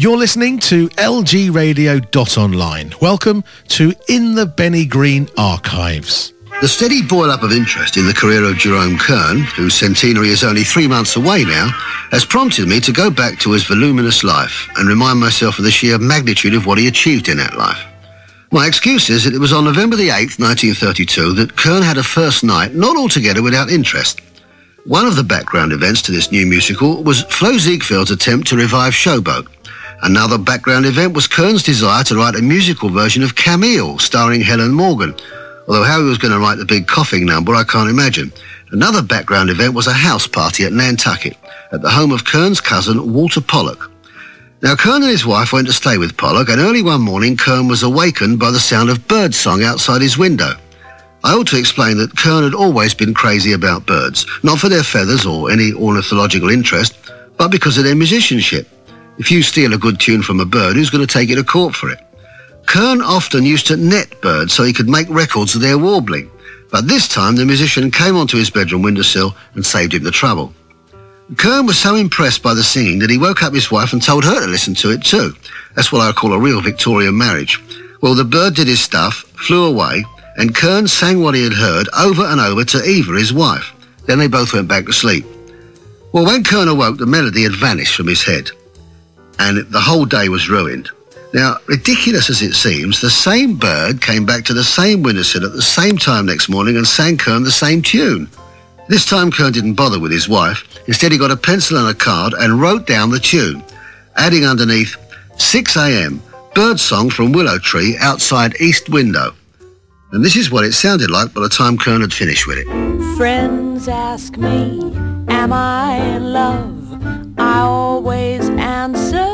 You're listening to lgradio.online. Welcome to In the Benny Green Archives. The steady boil-up of interest in the career of Jerome Kern, whose centenary is only 3 months away now, has prompted me to go back to his voluminous life and remind myself of the sheer magnitude of what he achieved in that life. My excuse is that it was on November the 8th, 1932, that Kern had a first night not altogether without interest. One of the background events to this new musical was Flo Ziegfeld's attempt to revive Showboat. Another background event was Kern's desire to write a musical version of Camille, starring Helen Morgan. Although how he was going to write the big coughing number, I can't imagine. Another background event was a house party at Nantucket, at the home of Kern's cousin, Walter Pollock. Now, Kern and his wife went to stay with Pollock, and early one morning, Kern was awakened by the sound of birdsong outside his window. I ought to explain that Kern had always been crazy about birds, not for their feathers or any ornithological interest, but because of their musicianship. If you steal a good tune from a bird, who's going to take you to court for it? Kern often used to net birds so he could make records of their warbling, but this time the musician came onto his bedroom windowsill and saved him the trouble. Kern was so impressed by the singing that he woke up his wife and told her to listen to it too. That's what I call a real Victorian marriage. Well, the bird did his stuff, flew away, and Kern sang what he had heard over and over to Eva, his wife. Then they both went back to sleep. Well, when Kern awoke, the melody had vanished from his head, and the whole day was ruined. Now, ridiculous as it seems, the same bird came back to the same windowsill at the same time next morning and sang Kern the same tune. This time Kern didn't bother with his wife. Instead, he got a pencil and a card and wrote down the tune, adding underneath, 6 a.m, birdsong from Willow Tree outside East Window. And this is what it sounded like by the time Kern had finished with it. Friends ask me, am I in love? I always answer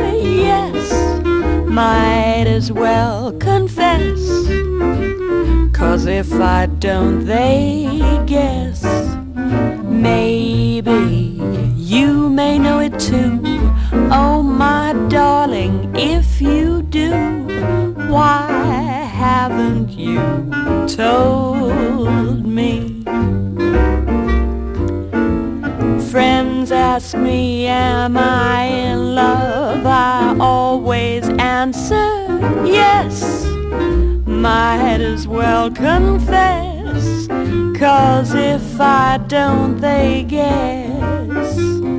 yes. Might as well confess, 'cause if I don't, they guess. Maybe you may know it too. Oh, my darling, if you do, why haven't you told me? Friends ask me, am I in love? I always answer yes. Might as well confess, 'cause if I don't, they guess.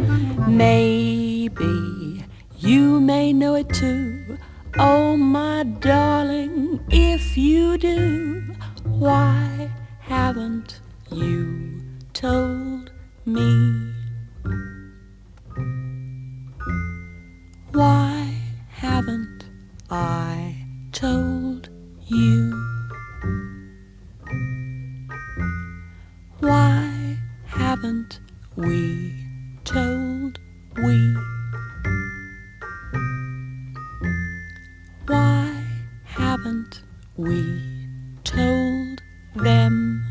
Maybe you may know it too. Oh, my darling, if you do, why haven't you told me? Why haven't I told you? Why haven't we told we? Why haven't we told them?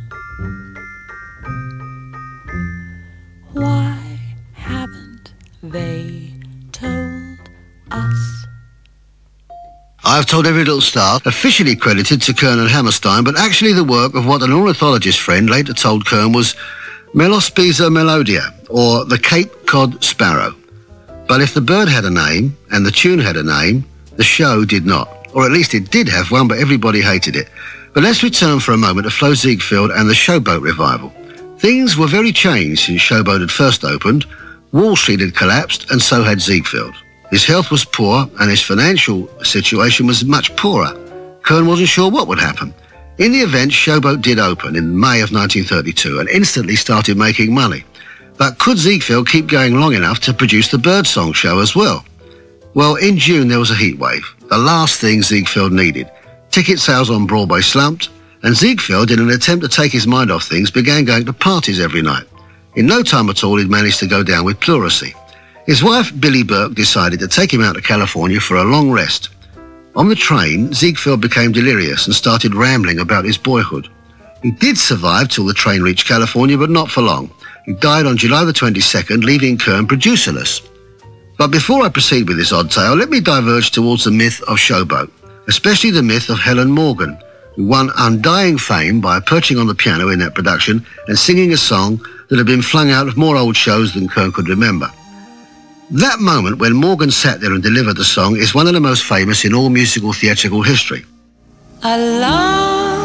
Why haven't they told us? I've told every little star, officially credited to Kern and Hammerstein, but actually the work of what an ornithologist friend later told Kern was Melospiza melodia, or the Cape Cod sparrow. But if the bird had a name, and the tune had a name, the show did not. Or at least it did have one, but everybody hated it. But let's return for a moment to Flo Ziegfeld and the Showboat revival. Things were very changed since Showboat had first opened. Wall Street had collapsed, and so had Ziegfeld. His health was poor, and his financial situation was much poorer. Kern wasn't sure what would happen. In the event, Showboat did open in May of 1932 and instantly started making money. But could Ziegfeld keep going long enough to produce the Birdsong show as well? Well, in June there was a heatwave, the last thing Ziegfeld needed. Ticket sales on Broadway slumped, and Ziegfeld, in an attempt to take his mind off things, began going to parties every night. In no time at all, he'd managed to go down with pleurisy. His wife, Billie Burke, decided to take him out to California for a long rest. On the train, Ziegfeld became delirious and started rambling about his boyhood. He did survive till the train reached California, but not for long. He died on July the 22nd, leaving Kern producerless. But before I proceed with this odd tale, let me diverge towards the myth of Showboat, especially the myth of Helen Morgan, who won undying fame by perching on the piano in that production and singing a song that had been flung out of more old shows than Kern could remember. That moment when Morgan sat there and delivered the song is one of the most famous in all musical theatrical history. Along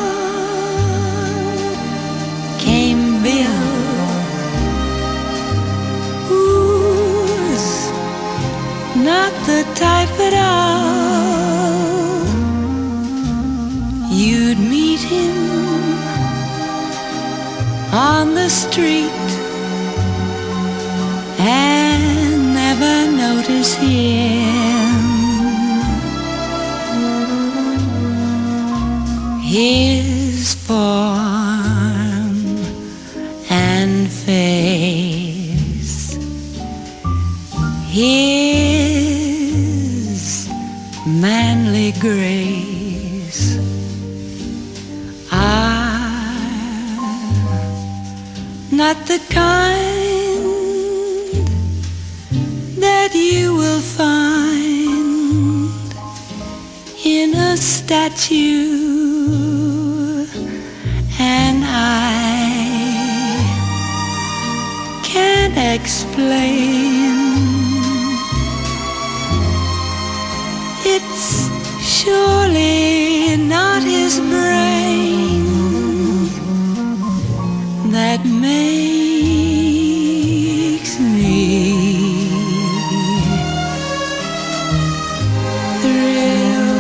came Bill, who's not the type at all. You'd meet him on the street and never notice him. His form and face, his manly grace, not the kind that you will find in a statue, and I can't explain. It's surely not his brain that makes me thrill.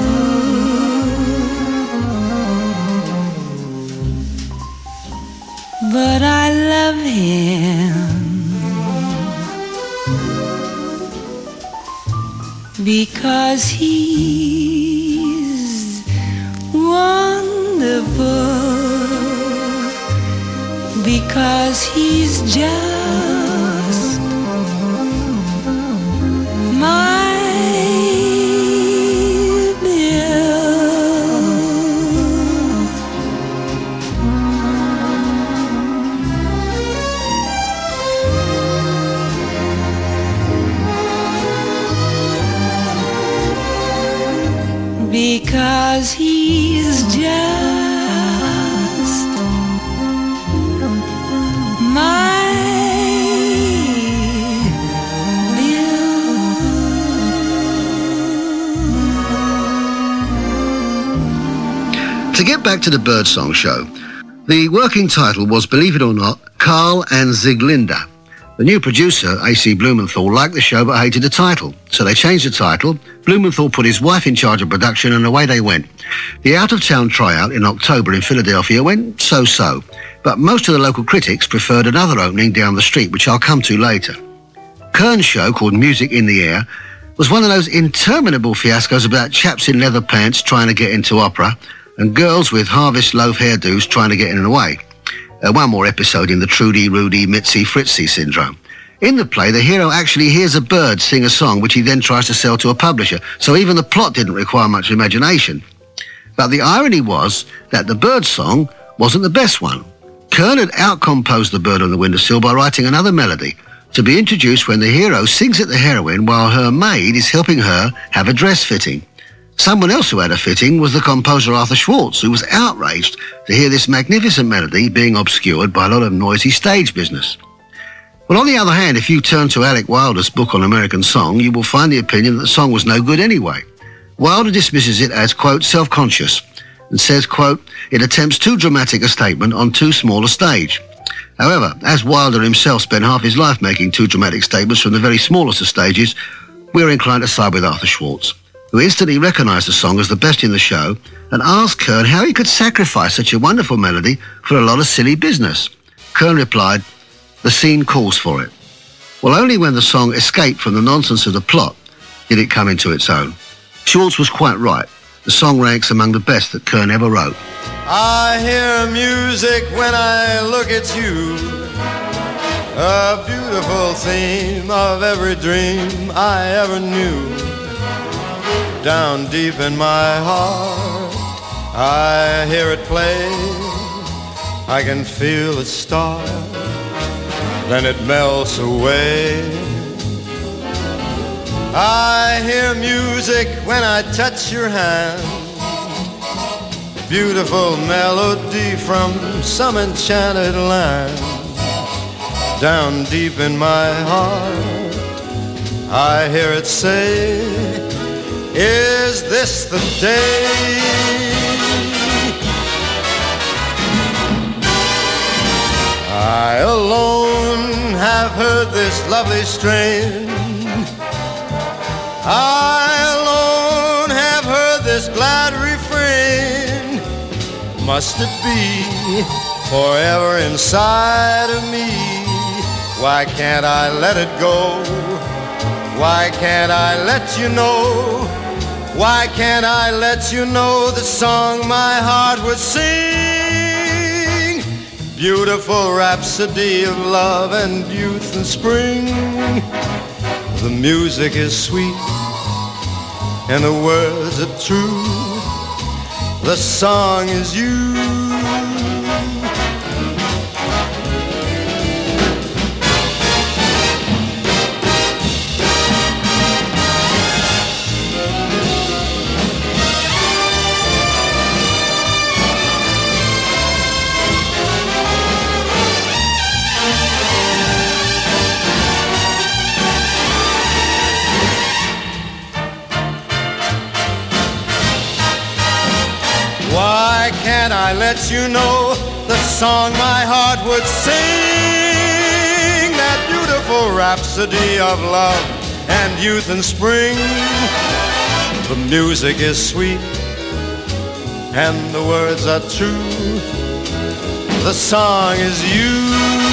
But I love him because he's wonderful, because he's just my Bill. Because he's just my Bill. To get back to the Birdsong show, the working title was, believe it or not, Carl and Sieglinde. The new producer, A.C. Blumenthal, liked the show but hated the title, so they changed the title. Blumenthal put his wife in charge of production and away they went. The out-of-town tryout in October in Philadelphia went so-so, but most of the local critics preferred another opening down the street, which I'll come to later. Kern's show, called Music in the Air, was one of those interminable fiascos about chaps in leather pants trying to get into opera and girls with harvest loaf hairdos trying to get in and away. One more episode in the Trudy, Rudy, Mitzi, Fritzy syndrome. In the play, the hero actually hears a bird sing a song which he then tries to sell to a publisher, so even the plot didn't require much imagination. But the irony was that the bird song wasn't the best one. Kern had outcomposed the bird on the windowsill by writing another melody to be introduced when the hero sings at the heroine while her maid is helping her have a dress fitting. Someone else who had a fitting was the composer Arthur Schwartz, who was outraged to hear this magnificent melody being obscured by a lot of noisy stage business. Well, on the other hand, if you turn to Alec Wilder's book on American song, you will find the opinion that the song was no good anyway. Wilder dismisses it as, quote, self-conscious, and says, quote, it attempts too dramatic a statement on too small a stage. However, as Wilder himself spent half his life making too dramatic statements from the very smallest of stages, we're inclined to side with Arthur Schwartz, who instantly recognised the song as the best in the show and asked Kern how he could sacrifice such a wonderful melody for a lot of silly business. Kern replied, the scene calls for it. Well, only when the song escaped from the nonsense of the plot did it come into its own. Schwartz was quite right. The song ranks among the best that Kern ever wrote. I hear music when I look at you, a beautiful theme of every dream I ever knew. Down deep in my heart, I hear it play. I can feel it start, then it melts away. I hear music when I touch your hand, beautiful melody from some enchanted land. Down deep in my heart, I hear it say, is this the day? I alone have heard this lovely strain. I alone have heard this glad refrain. Must it be forever inside of me? Why can't I let it go? Why can't I let you know? Why can't I let you know the song my heart would sing? Beautiful rhapsody of love and youth and spring. The music is sweet and the words are true. The song is you. Why can't I let you know the song my heart would sing? That beautiful rhapsody of love and youth and spring. The music is sweet and the words are true. The song is you.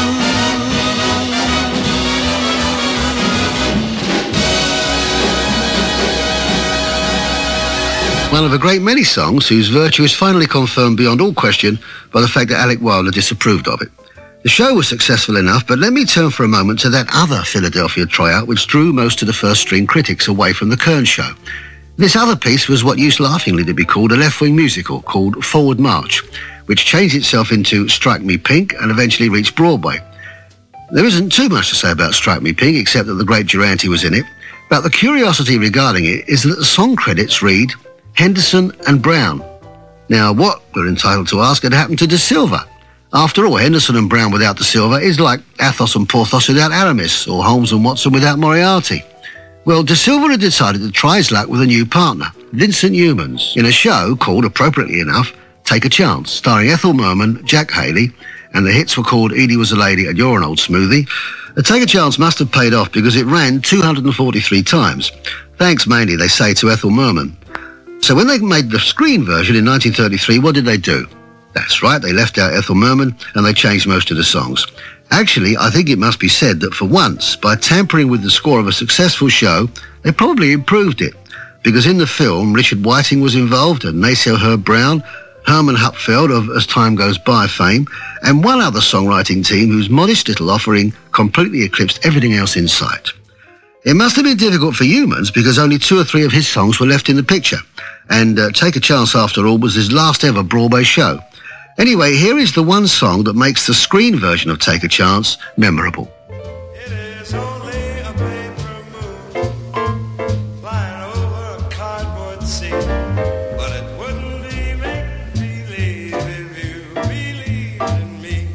One of a great many songs whose virtue is finally confirmed beyond all question by the fact that Alec Wilder disapproved of it. The show was successful enough, but let me turn for a moment to that other Philadelphia tryout which drew most of the first-string critics away from the Kern show. This other piece was what used laughingly to be called a left-wing musical called Forward March, which changed itself into Strike Me Pink and eventually reached Broadway. There isn't too much to say about Strike Me Pink except that the great Durante was in it, but the curiosity regarding it is that the song credits read Henderson and Brown. Now, what, we're entitled to ask, had happened to De Silva? After all, Henderson and Brown without De Silva is like Athos and Porthos without Aramis, or Holmes and Watson without Moriarty. Well, De Silva had decided to try his luck with a new partner, Vincent Youmans, in a show called, appropriately enough, Take a Chance, starring Ethel Merman, Jack Haley, and the hits were called Edie Was a Lady and You're an Old Smoothie. Take a Chance must have paid off because it ran 243 times, thanks mainly, they say, to Ethel Merman. So when they made the screen version in 1933, what did they do? That's right, they left out Ethel Merman and they changed most of the songs. Actually, I think it must be said that for once, by tampering with the score of a successful show, they probably improved it. Because in the film, Richard Whiting was involved, and Maceo Herb Brown, Herman Hupfeld of As Time Goes By fame, and one other songwriting team whose modest little offering completely eclipsed everything else in sight. It must have been difficult for Youmans because only 2 or 3 of his songs were left in the picture, and Take a Chance, after all, was his last ever Broadway show. Anyway, here is the one song that makes the screen version of Take a Chance memorable. It is only a paper moon flying over a cardboard sea, but it wouldn't be make-believe if you believed in me.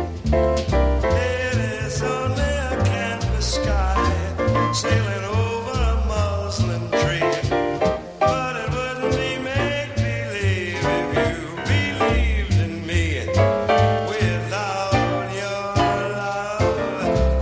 It is only a canvas sky sailing over a muslin tree, but it wouldn't be make-believe if you believed in me. Without your love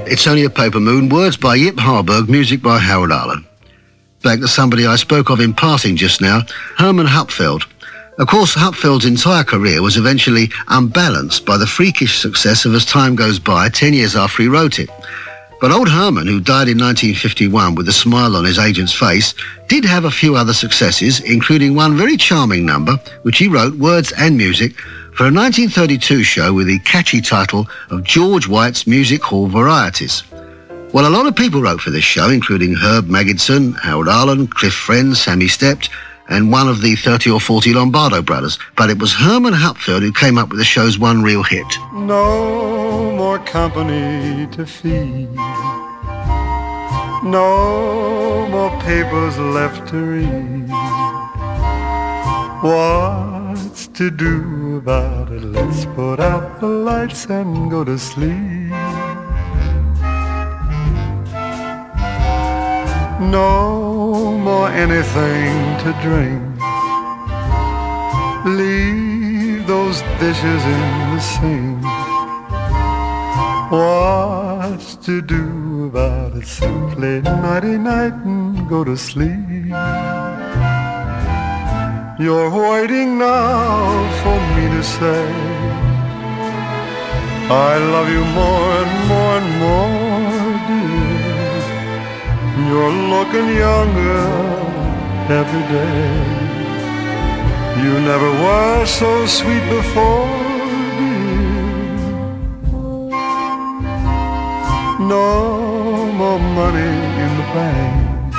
It's Only a Paper Moon, words by Yip Harburg, music by Harold Arlen. Back to somebody I spoke of in passing just now, Herman Hupfeld. Of course, Hupfeld's entire career was eventually unbalanced by the freakish success of As Time Goes By 10 years after he wrote it. But old Herman, who died in 1951 with a smile on his agent's face, did have a few other successes, including one very charming number, which he wrote, words and music, for a 1932 show with the catchy title of George White's Music Hall Varieties. Well, a lot of people wrote for this show, including Herb Magidson, Harold Arlen, Cliff Friend, Sammy Stept, and one of the 30 or 40 Lombardo brothers. But it was Herman Hupfeld who came up with the show's one real hit. No more company to feed. No more papers left to read. What's to do about it? Let's put out the lights and go to sleep. No more anything to drink. Leave those dishes in the sink. What's to do about it? Simply nighty-night and go to sleep. You're waiting now for me to say I love you more and more and more, dear. You're looking younger every day. You never were so sweet before, dear. No more money in the bank.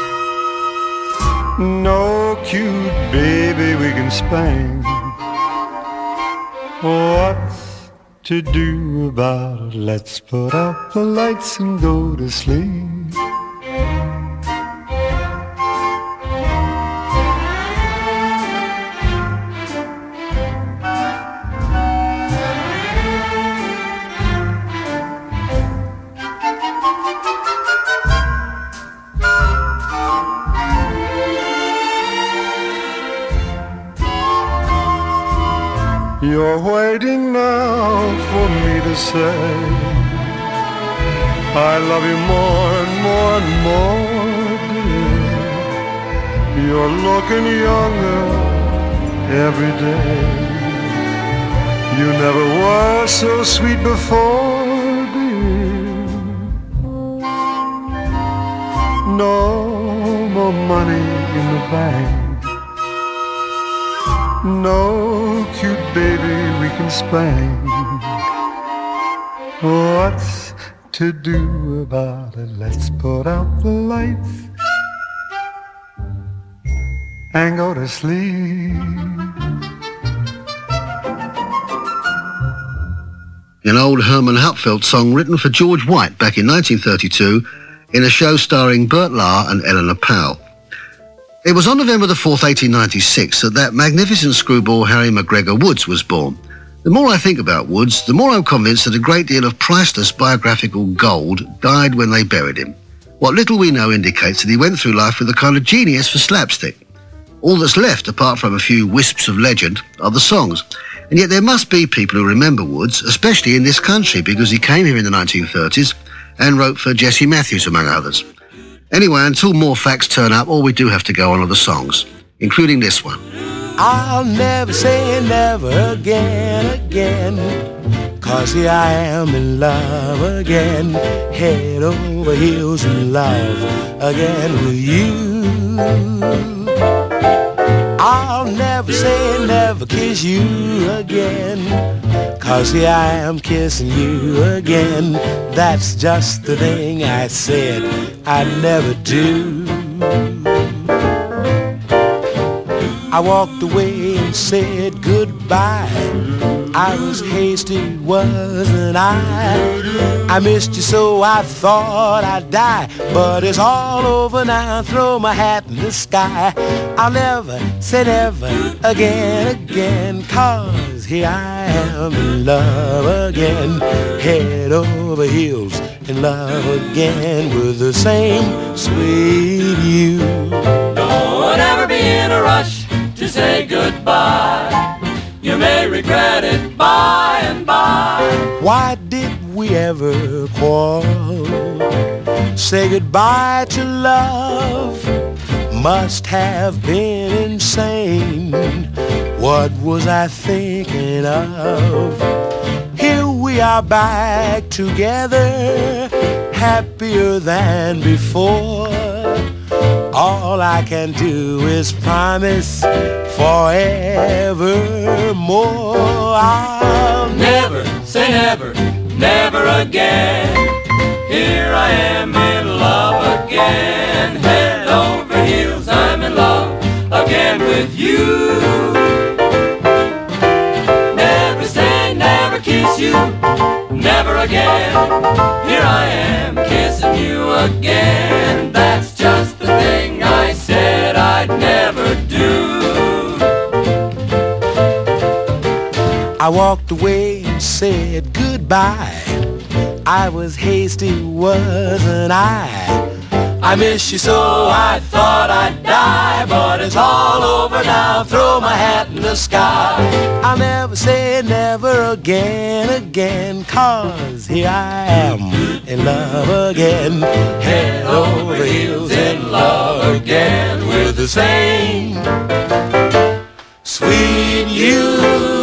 No cute baby we can spank. What's to do about it? Let's put out the lights and go to sleep. You're waiting now for me to say I love you more and more and more, dear. You're looking younger every day. You never were so sweet before, dear. No more money in the bank. No cute baby we can spank. What's to do about it? Let's put out the lights and go to sleep. An old Herman Hupfeld song written for George White back in 1932 in a show starring Bert Lahr and Eleanor Powell. It was on November the 4th, 1896, that magnificent screwball Harry MacGregor Woods was born. The more I think about Woods, the more I'm convinced that a great deal of priceless biographical gold died when they buried him. What little we know indicates that he went through life with a kind of genius for slapstick. All that's left, apart from a few wisps of legend, are the songs. And yet there must be people who remember Woods, especially in this country, because he came here in the 1930s and wrote for Jesse Matthews, among others. Anyway, until more facts turn up, all we do have to go on are the songs, including this one. I'll never say never again, 'cause here I am in love again, head over heels in love again with you. I'll never say never kiss you again, 'cause here I am kissing you again. That's just the thing I said I'd never do. I walked away and said goodbye. I was hasty, wasn't I missed you so I thought I'd die. But it's all over now, throw my hat in the sky. I'll never say never again, 'cause here I am in love again, head over heels in love again with the same sweet you. Don't ever be in a rush to say goodbye. You may regret it by and by. Why did we ever quarrel? Say goodbye to love must have been insane. What was I thinking of? Here we are back together, happier than before. All I can do is promise forevermore. I'll Never say never, never again. Here I am in love again. Head over heels, I'm in love again with you. Never say never, kiss you, never again. Here I am kissing you again. That's just the thing I said I'd never do. I walked away and said goodbye. I was hasty, wasn't I? I miss you so I thought I'd die, but it's all over now. Throw my hat in the sky. I'll never say never again, 'cause here I am in love again. Head over heels in love again with the same sweet you.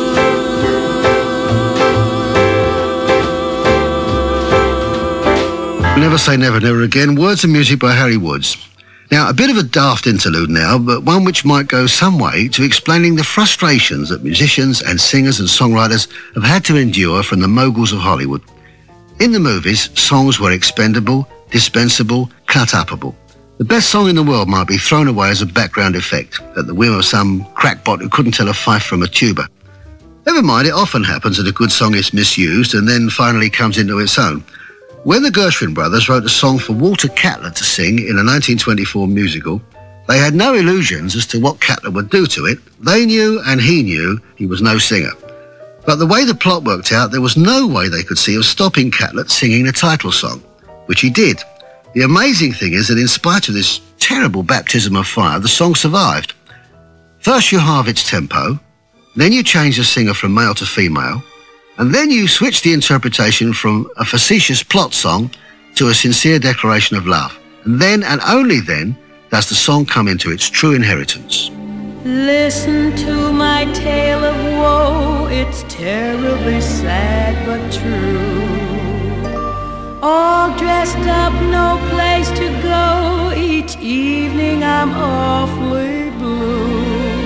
Never Say Never, Never Again, words and music by Harry Woods. Now, a bit of a daft interlude now, but one which might go some way to explaining the frustrations that musicians and singers and songwriters have had to endure from the moguls of Hollywood. In the movies, songs were expendable, dispensable, cut-upable. The best song in the world might be thrown away as a background effect, at the whim of some crackpot who couldn't tell a fife from a tuba. Never mind, it often happens that a good song is misused and then finally comes into its own. When the Gershwin brothers wrote a song for Walter Catlett to sing in a 1924 musical, they had no illusions as to what Catlett would do to it. They knew, and he knew, he was no singer. But the way the plot worked out, there was no way they could see of stopping Catlett singing the title song, which he did. The amazing thing is that in spite of this terrible baptism of fire, the song survived. First you halve its tempo, then you change the singer from male to female, and then you switch the interpretation from a facetious plot song to a sincere declaration of love. And then, and only then, does the song come into its true inheritance. Listen to my tale of woe, it's terribly sad but true. All dressed up, no place to go, each evening I'm awfully blue.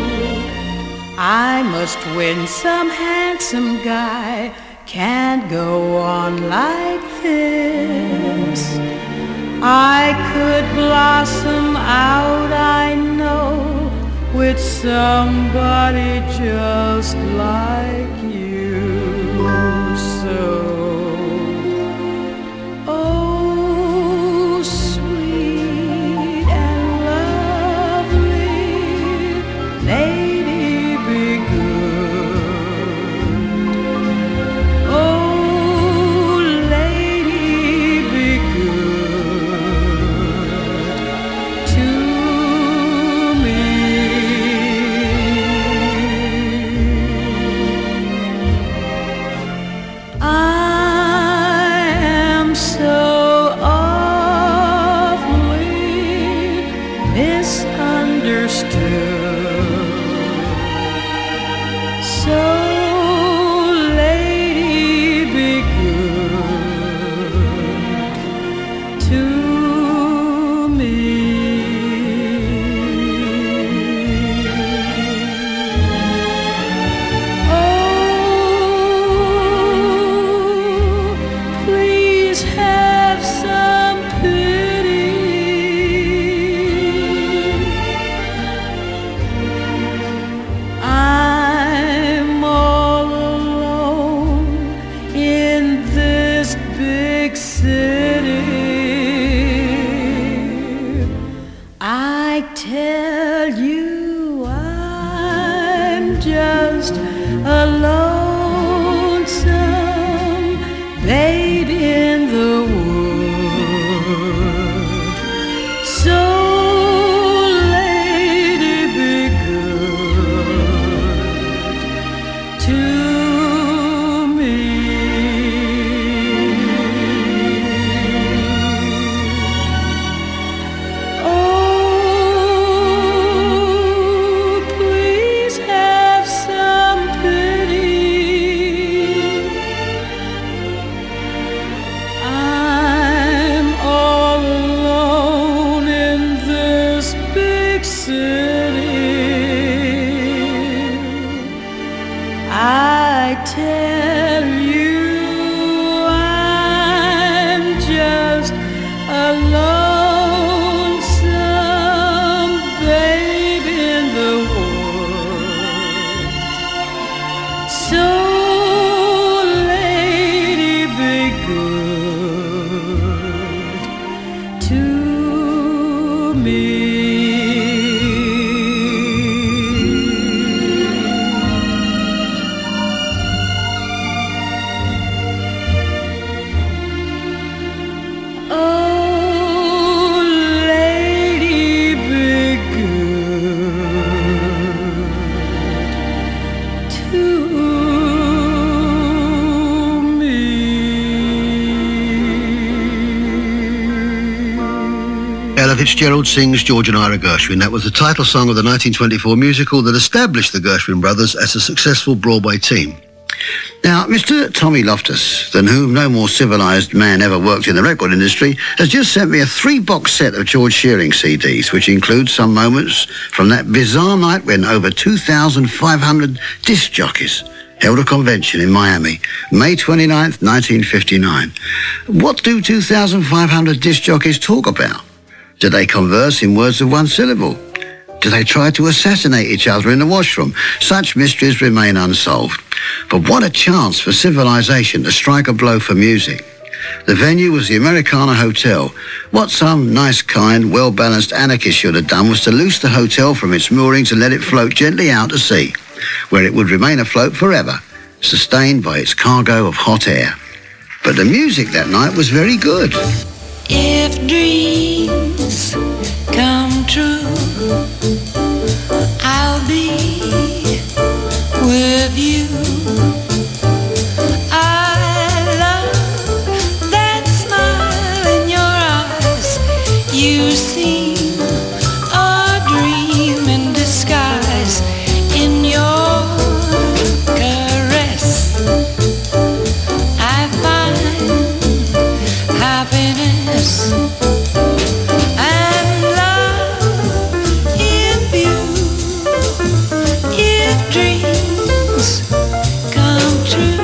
I must win some handsome guy, can't go on like this. I could blossom out, I know, with somebody just like you. So, oh, sweet and lovely lady, be good. Oh, lady, be good to me. I am so awfully misunderstood. So, lady, be good to me. Oh, please have some pity. I'm all alone in this big city. I tell you, I'm just a lonesome babe in the wood. So, lady, be good to me. good to me. Ella Fitzgerald sings George and Ira Gershwin. That was the title song of the 1924 musical that established the Gershwin brothers as a successful Broadway team. Now, Mr. Tommy Loftus, than whom no more civilised man ever worked in the record industry, has just sent me a 3-box set of George Shearing CDs, which includes some moments from that bizarre night when over 2,500 disc jockeys held a convention in Miami, May 29th, 1959. What do 2,500 disc jockeys talk about? Do they converse in words of one syllable? Do they try to assassinate each other in the washroom? Such mysteries remain unsolved. But what a chance for civilization to strike a blow for music. The venue was the Americana Hotel. What some nice, kind, well-balanced anarchist should have done was to loose the hotel from its moorings and let it float gently out to sea, where it would remain afloat forever, sustained by its cargo of hot air. But the music that night was very good. If dreams come true, I'll be with you. I love that smile in your eyes. You seem a dream in disguise. In your caress, I find happiness and love in you. If dreams come true.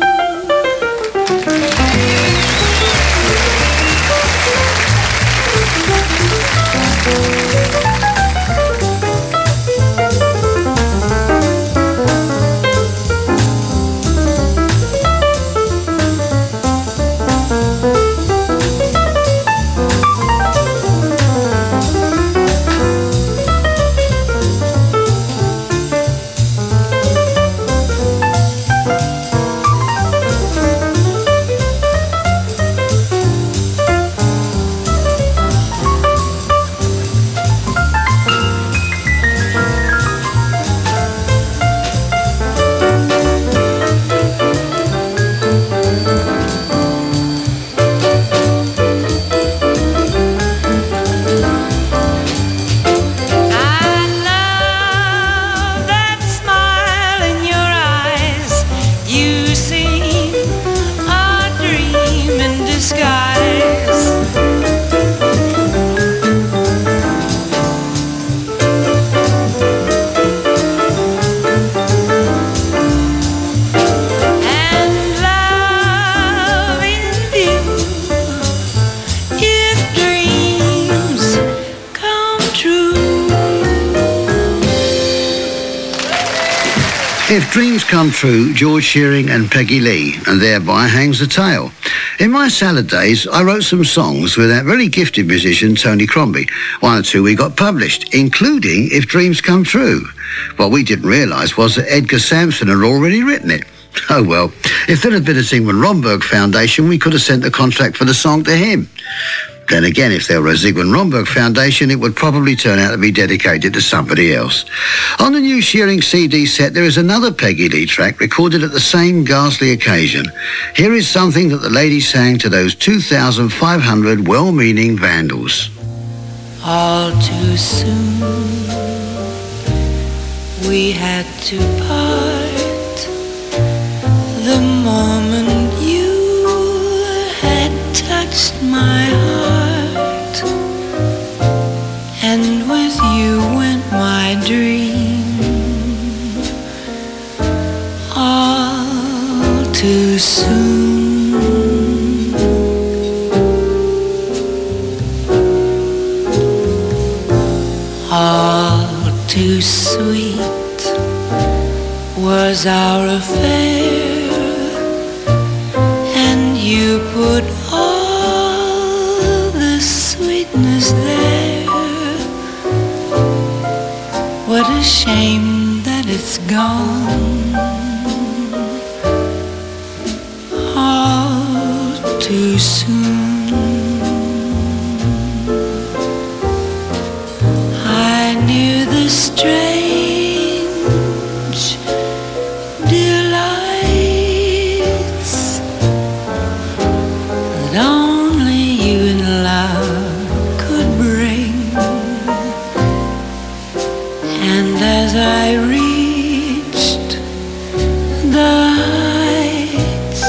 If dreams come true, George Shearing and Peggy Lee, and thereby hangs the tale. In my salad days, I wrote some songs with that very gifted musician, Tony Crombie. 1 or 2 we got published, including If Dreams Come True. What we didn't realise was that Edgar Sampson had already written it. Oh well, if there had been a Zygmunt Romberg Foundation, we could have sent the contract for the song to him. Then again, if there were a Zygmunt Romberg Foundation, it would probably turn out to be dedicated to somebody else. On the new Shearing CD set, there is another Peggy Lee track recorded at the same ghastly occasion. Here is something that the lady sang to those 2,500 well-meaning vandals. All too soon we had to part. The moment you had touched my heart, and with you went my dream. All too soon. All too sweet was our affair, and you put put all the sweetness there. What a shame that it's gone all too soon. I knew the strange delights that only you and love could bring. And as I reached the heights,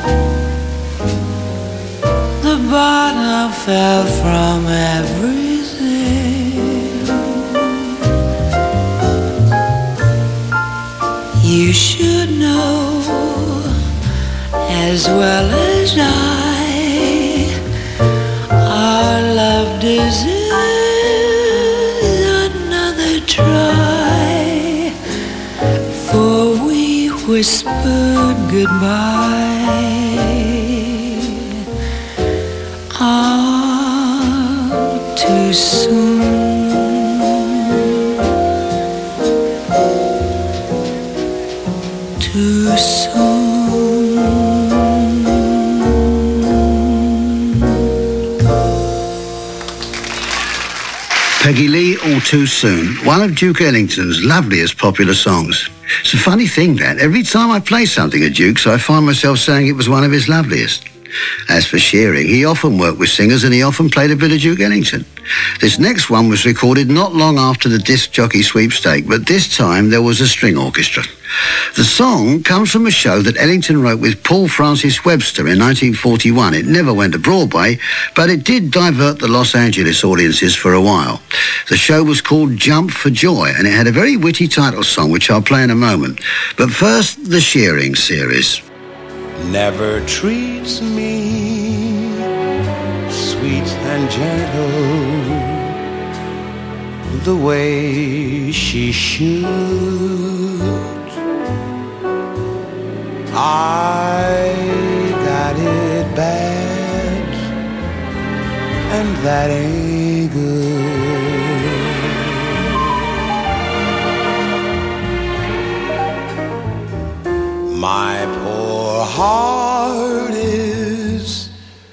the bottom fell from everything. You should know as well as I, our love deserves another try, for we whispered goodbye all too soon. Too soon. Peggy Lee, All Too Soon, one of Duke Ellington's loveliest popular songs. It's a funny thing that every time I play something of Duke's, I find myself saying it was one of his loveliest. As for Shearing, he often worked with singers and he often played a bit of Duke Ellington. This next one was recorded not long after the disc jockey sweepstake, but this time there was a string orchestra. The song comes from a show that Ellington wrote with Paul Francis Webster in 1941. It never went to Broadway, but it did divert the Los Angeles audiences for a while. The show was called Jump for Joy, and it had a very witty title song, which I'll play in a moment. But first, the Shearing series. Never treats me sweet and gentle the way she should. I got it bad, and that ain't good. My poor heart is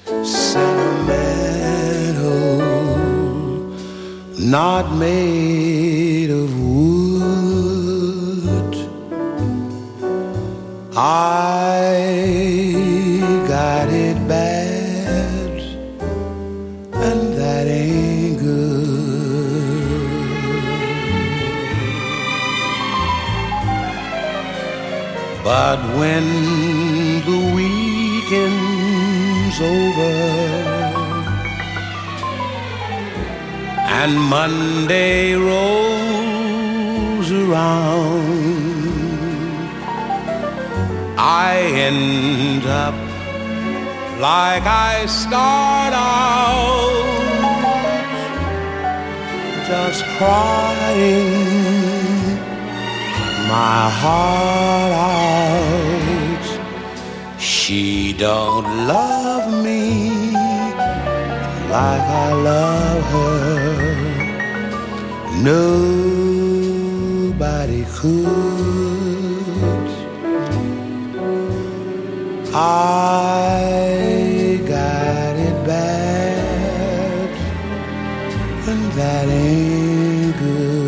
sentimental, not made of wood. I got it bad, and that ain't good. But when the weekend's over and Monday rolls around, I end up like I start out, just crying my heart out. She don't love me like I love her. Nobody could. I got it bad, and that ain't good.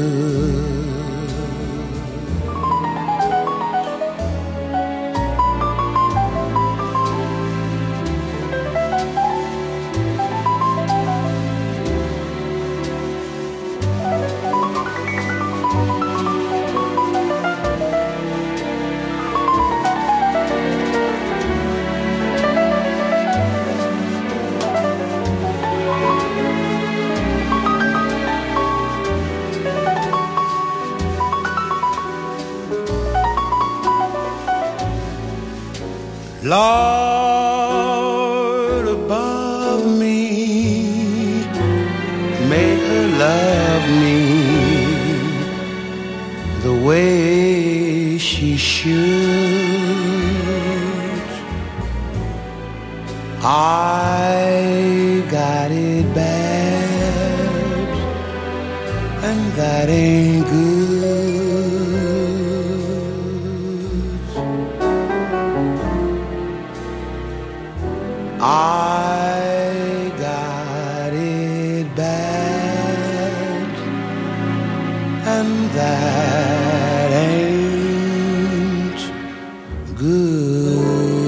Lord above me, make her love me the way she should. I got it bad, and that ain't good. I got it bad, and that ain't good.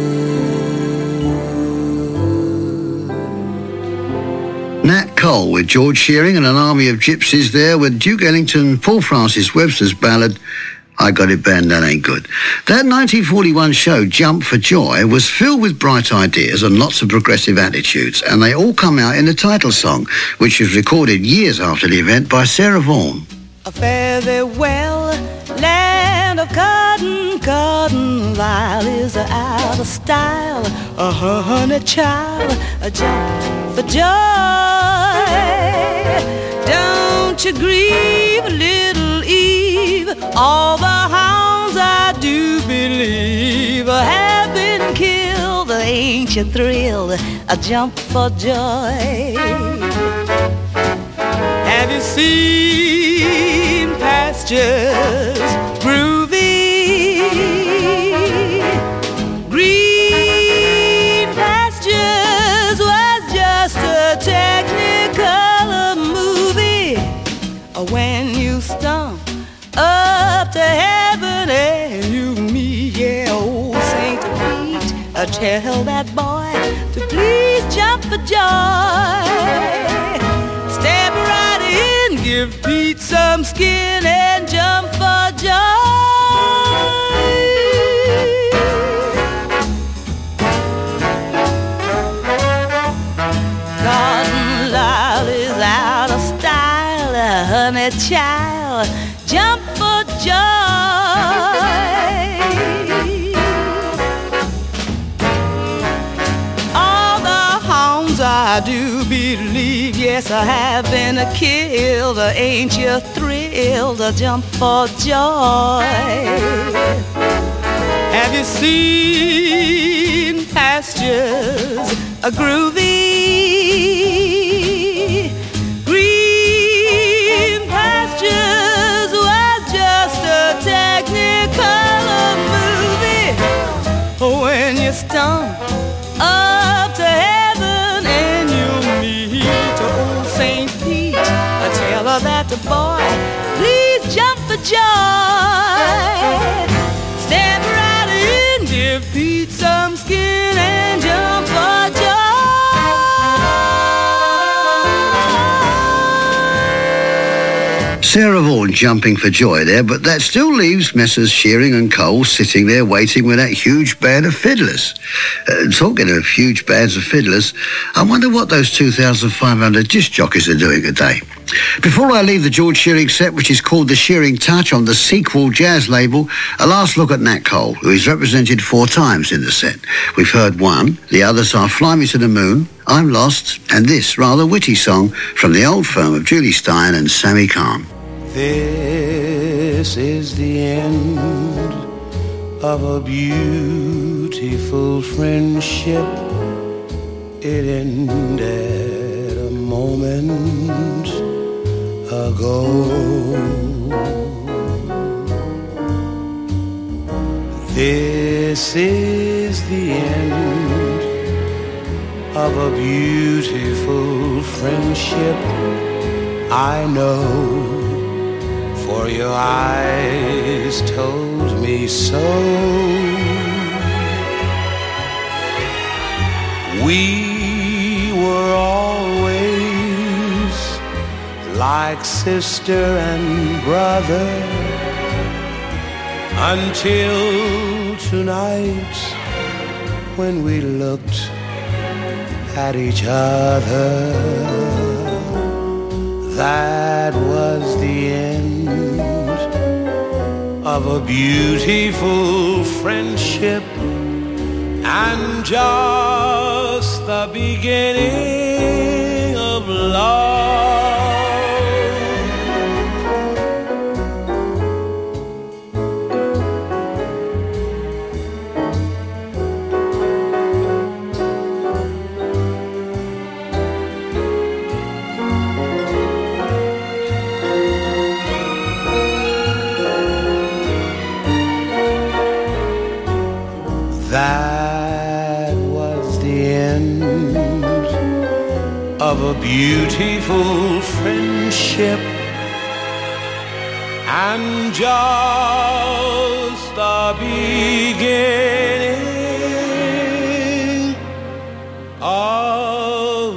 Nat Cole with George Shearing and an army of gypsies there with Duke Ellington, Paul Francis Webster's ballad, I Got It Bad, That Ain't Good. That 1941 show, Jump for Joy, was filled with bright ideas and lots of progressive attitudes, and they all come out in the title song, which was recorded years after the event by Sarah Vaughan. Fare thee well, land of cotton, cotton Lyle is out of style. A honey child, a jump for joy. Don't you grieve, little Eve, all the hounds I do believe have been killed. Ain't you thrilled, a jump for joy. Have you seen pastures groovy? Green Pastures was just a technicolor movie. When you stump up to heaven and you meet, yeah, old Saint Pete, tell that boy to please jump for joy. Step right in, give Pete some skin and jump for joy. Cotton Lyle is out of style, honey child, jump for joy. All the hounds I do believe, yes, I have been killed. Ain't you thrilled, jump for joy. Have you seen pastures groovy? Green Pastures was just a technicolor movie. When you stump up to heaven and you meet old Saint Pete, tell her that the boy, please jump for joy. Step right in, give Pete some skin and jump for joy. Sarah Vaughan jumping for joy there, but that still leaves Messrs Shearing and Cole sitting there waiting with that huge band of fiddlers. Talking of huge bands of fiddlers, I wonder what those 2,500 disc jockeys are doing today. Before I leave the George Shearing set, which is called The Shearing Touch on the Sequel Jazz label, a last look at Nat Cole, who is represented 4 times in the set. We've heard one, the others are Fly Me to the Moon, I'm Lost, and this rather witty song from the old firm of Julie Stein and Sammy Kahn. This is the end of a beautiful friendship. It ended a moment ago. This is the end of a beautiful friendship. I know, for your eyes told me so. We were always like sister and brother until tonight when we looked at each other. That was the end of a beautiful friendship and just the beginning of love. of a beautiful friendship, and just the beginning of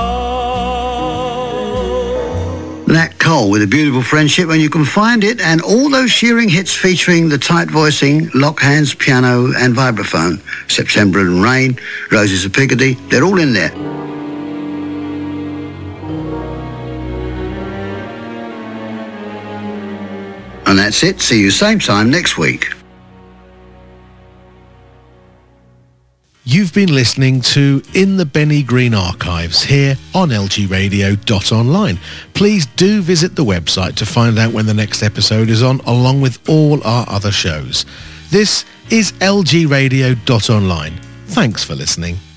love. Nat Cole with A Beautiful Friendship, and you can find it and all those Shearing hits featuring the tight voicing, lock hands, piano and vibraphone. September and Rain, Roses of Picardy, they're all in there. And that's it. See you same time next week. You've been listening to In the Benny Green Archives here on lgradio.online. Please do visit the website to find out when the next episode is on, along with all our other shows. This is lgradio.online. Thanks for listening.